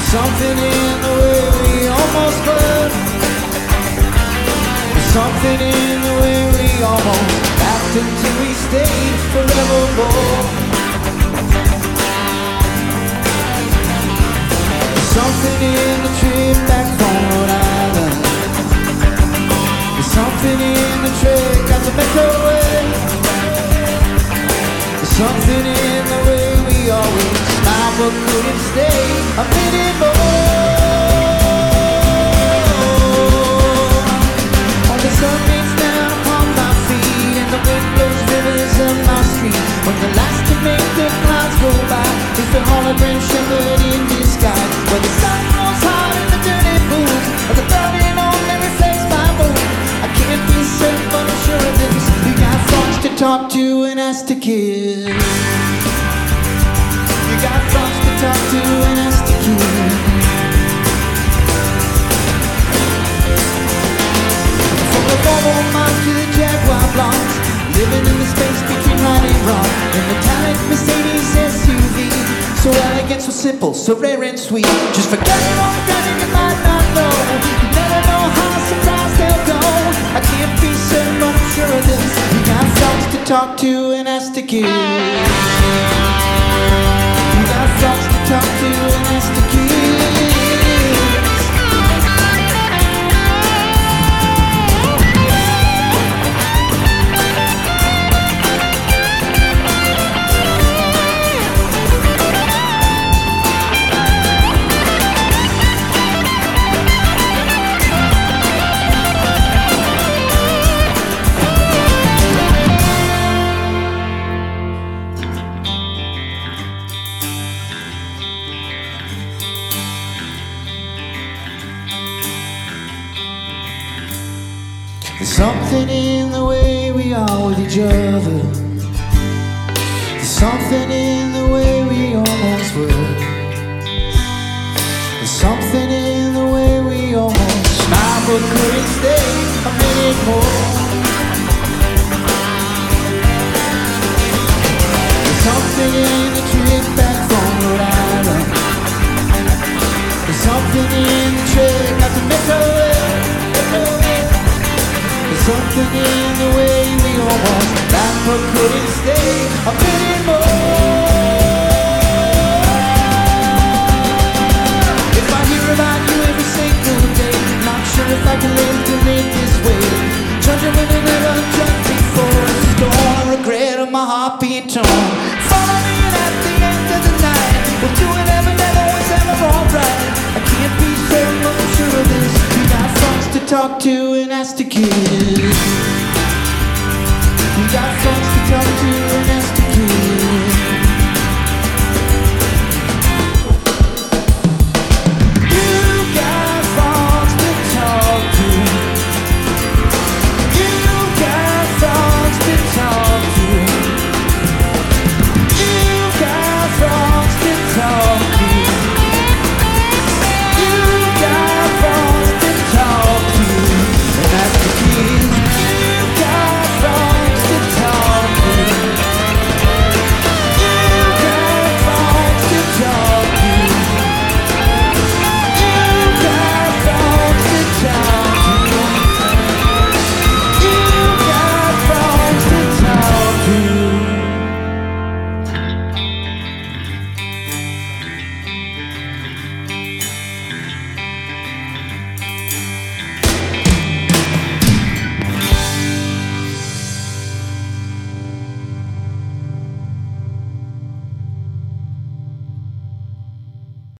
something in the way we almost were. There's something in the way we almost laughed until we stayed forevermore. There's something in the trip back from Rhode Island. There's something in the trick at the Metro way. There's something in the way we always smile but couldn't stay a minute more. On the sun beats down upon my feet and the wind blows rivers up my street. When the last to make the clouds go by is the hologram shepherd in disguise. When the sun goes hard and the dirty booze of the burning only reflects my mood. I can't be certain but I'm sure of this. We got frogs to talk to and ask to kiss. You got frogs to talk to and ask to kiss. From the Volvo Mars to the Jaguar blondes, living in the space between right and wrong. In metallic Mercedes SUV, so elegant, so simple, so rare and sweet. Just forget it all, granted you might not know. You never know how surprised they'll go. I can't be certain, but I'm sure of this. We got frogs to talk to and ask to kiss. We got frogs to talk to and ask to kiss. There's something in the way we are with each other. There's something in the way we almost were. There's something in the way we almost smiled but couldn't stay a minute more. There's something in the trip back from Rhode Island. There's something in the trip at the Metro. Something in the way we almost laughed but couldn't stay a minute more. If I hear about you every single day, not sure if I can live to live this way. Judging when I never judged before. A storm, a regret of my heart being torn. Following at the end of the night. We'll do it ever, never was ever alright. I can't be certain, but I'm sure of this. We got frogs to talk to and ask to kiss.